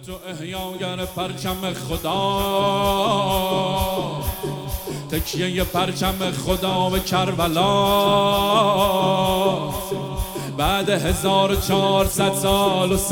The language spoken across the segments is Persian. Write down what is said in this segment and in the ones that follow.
تو احیاگر پرچم خدا، تکیه پرچم خدا به کربلا. بعد 1400 سال و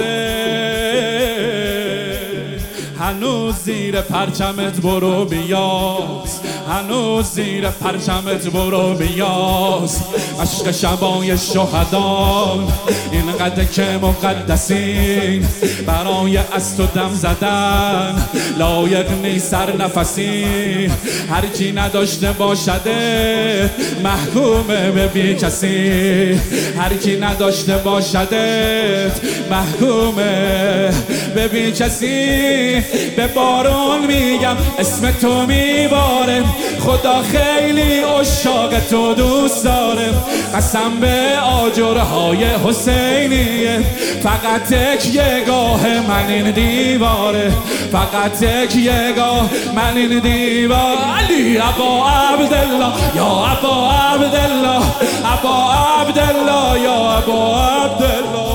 هنوز زیر پرچمت برو بیاز، هنوز زیر پرچمت برو بیاز. عشق شبای شهدان اینقدر که مقدسین، برای از تو دم زدن لایق نیست سر نفسی. هر کی نداشته باشده محکومه به بی کسی، هر کی نداشته باشده محکومه به بی کسی. به بارون میگم اسم تو میباره، خدا خیلی عشاق تو دوست داره. قسم به آجرهای حسینیه، فقط یک یگاه من این دیواره، فقط یک یگاه من این دیوار. علی ابا عبدالله یا ابا عبدالله، ابا عبدالله یا ابا عبدالله.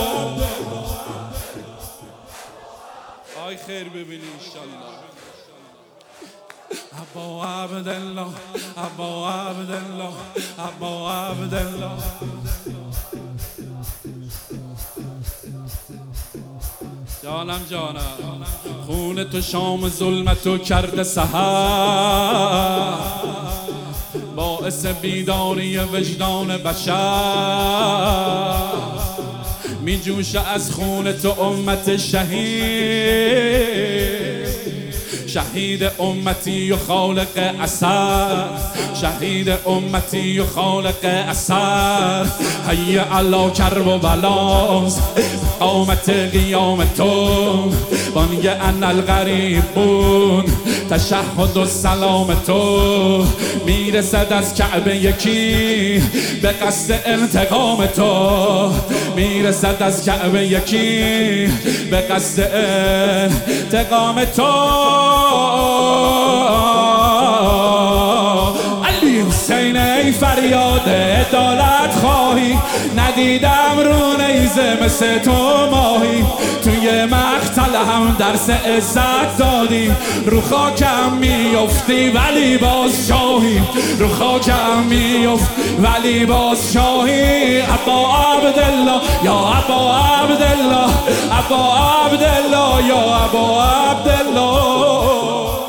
آی خیر ببینی انشالله. ابا عبدالله، ابا عبدالله، ابا عبدالله. جانم جانم، خون تو شام ظلمتو کرده سحر، باعث بیداری وجدان بشر. می جوشه از خون تو امت شهید، شهید امتی و خالق اثر، شهید امتی و خالق اثر. حی علا کرب و بلاز قامت قیام تو، بانگ انا الغریبون تشهد و سلام تو. میرسد از کعبه یکی به قصد انتقام تو، میرسد از کعبه یکی به قصد انتقام تو. علی حسین ای فریاد عدالت خواهی، ندیدم رو نیزه مثل تو ماهی. توی مقتل هم درس عزت دادی، رو خاکم میفتی ولی باز شاهی، رو خاکم میفت ولی باز شاهی. ابا عبدالله یا ابا عبدالله، ابا عبدالله یا ابا عبدالله.